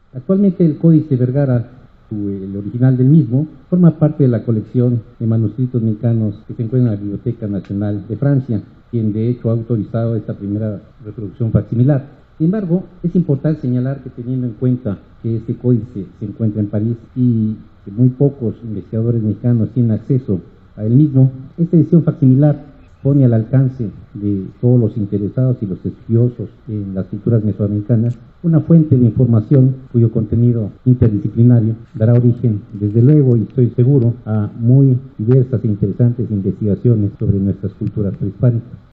Actualmente el Códice Vergara, el original del mismo, forma parte de la colección de manuscritos mexicanos que se encuentra en la Biblioteca Nacional de Francia, quien de hecho ha autorizado esta primera reproducción facsimilar. Sin embargo, es importante señalar que, teniendo en cuenta que este códice se encuentra en París y que muy pocos investigadores mexicanos tienen acceso a él mismo, esta edición facsimilar pone al alcance de todos los interesados y los estudiosos en las culturas mesoamericanas una fuente de información cuyo contenido interdisciplinario dará origen, desde luego, y estoy seguro, a muy diversas e interesantes investigaciones sobre nuestras culturas prehispánicas.